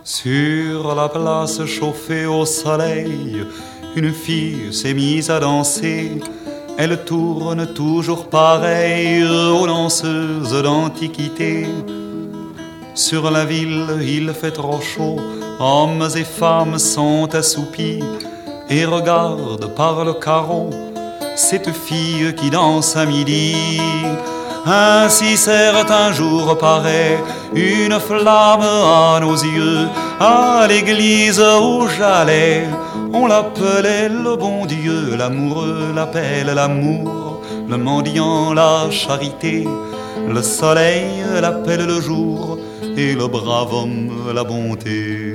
Sur la place chauffée au soleil, une fille s'est mise à danser. Elle tourne toujours pareille aux danseuses d'antiquité. Sur la ville, il fait trop chaud, hommes et femmes sont assoupis et regardent par le carreau cette fille qui danse à midi. Ainsi certain jour paraît une flamme à nos yeux. À l'église où j'allais, on l'appelait le bon Dieu. L'amoureux l'appelle l'amour, le mendiant la charité. Le soleil l'appelle le jour et le brave homme la bonté.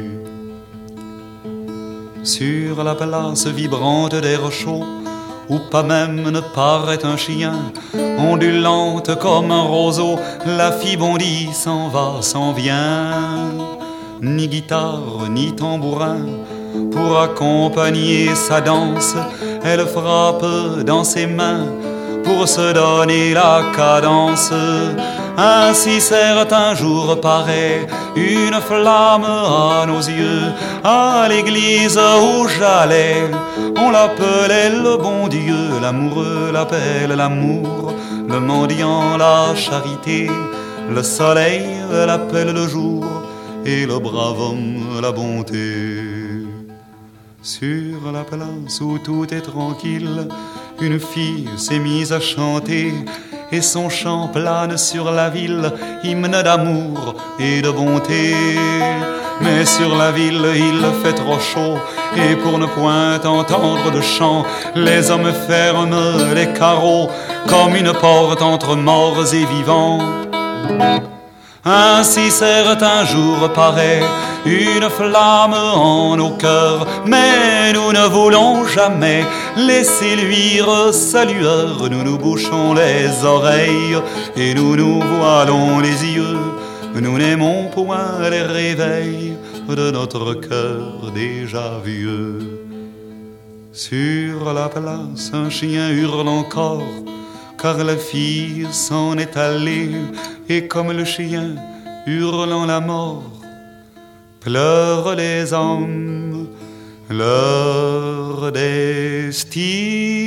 Sur la place vibrante d'air chaud, où pas même ne paraît un chien, ondulante comme un roseau, la fille bondit, s'en va, s'en vient. Ni guitare, ni tambourin, pour accompagner sa danse, elle frappe dans ses mains, pour se donner la cadence. Ainsi certain jour paraît une flamme à nos yeux. À l'église où j'allais, on l'appelait le bon Dieu. L'amoureux l'appelle l'amour, le mendiant la charité. Le soleil l'appelle le jour et le brave homme la bonté. Sur la place où tout est tranquille, une fille s'est mise à chanter, et son chant plane sur la ville, hymne d'amour et de bonté. Mais sur la ville il fait trop chaud, et pour ne point entendre de chant, les hommes ferment les carreaux comme une porte entre morts et vivants. Ainsi certain jour paraît une flamme en nos cœurs, mais nous ne voulons jamais laisser luire sa lueur. Nous nous bouchons les oreilles et nous nous voilons les yeux. Nous n'aimons point les réveils de notre cœur déjà vieux. Sur la place, un chien hurle encore, car la fille s'en est allée, et comme le chien hurlant la mort, pleurent les hommes leur destinée.